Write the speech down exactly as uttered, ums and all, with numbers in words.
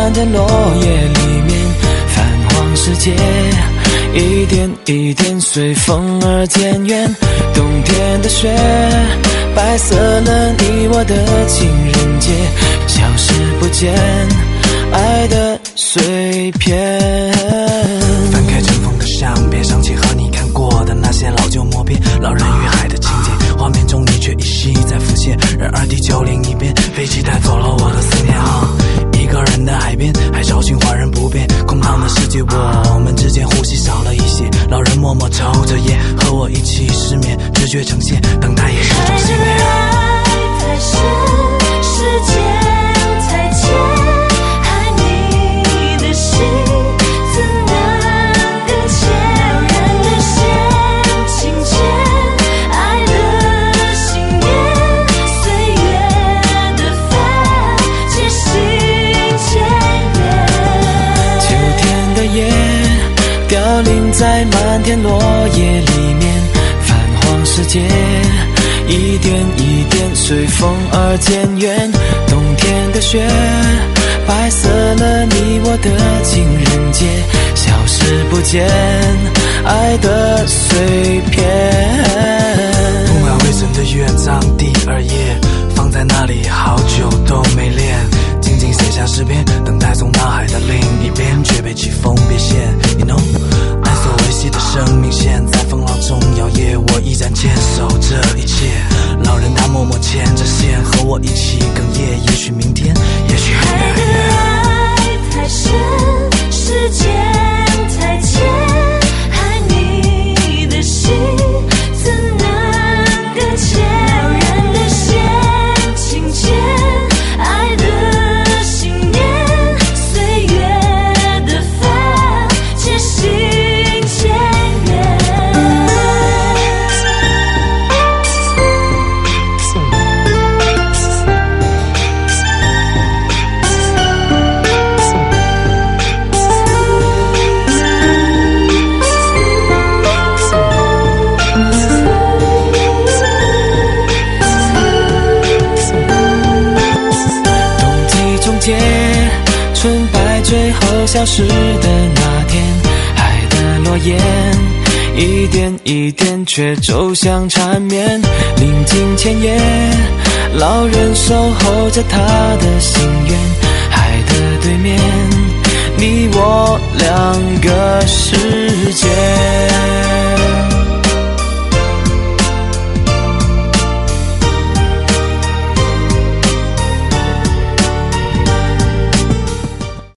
漫天落叶里面，泛黄世界一点一点随风而渐远。冬天的雪白色了你我的情人节，消失不见爱的碎片。 翻开尘封的相片，想起和你看过的那些老旧默片，老人与海的情节，画面中你却依稀在浮现。然而地球另一边，飞机带走了我的思念啊！一个人的海边，海潮循环人不变，空荡的世界，我们之间呼吸少了一些。老人默默抽着烟，和我一起失眠，直觉呈现，等待也是种信念。 爱太深，时间太浅，爱你的心怎能搁浅？人的线轻牵，爱的信念，岁月的帆，渐行渐远。 秋天的叶凋零在漫天落叶里面，泛黄世界一点一点随风而渐远。冬天的雪白色了你我的情人节，消失不见爱的碎片。 不买未审的乐章第二页，放在那里好久都没练，静静写下诗篇，等待从脑海的另一边，却被起风别现。You know， 爱所维系的生命线在风浪中摇曳，我依然坚守这一切。老人他默默牵着线，和我一起哽咽。也许明天，也许很远很远。 爱太深，时间太浅，爱你的心怎能搁浅？人的线轻牵，爱的信念，岁月的帆，渐行渐远。 春白最后消失的那天，海的落叶一点一点却走向缠绵。临近前夜，老人守候着他的心愿，海的对面，你我两个世界。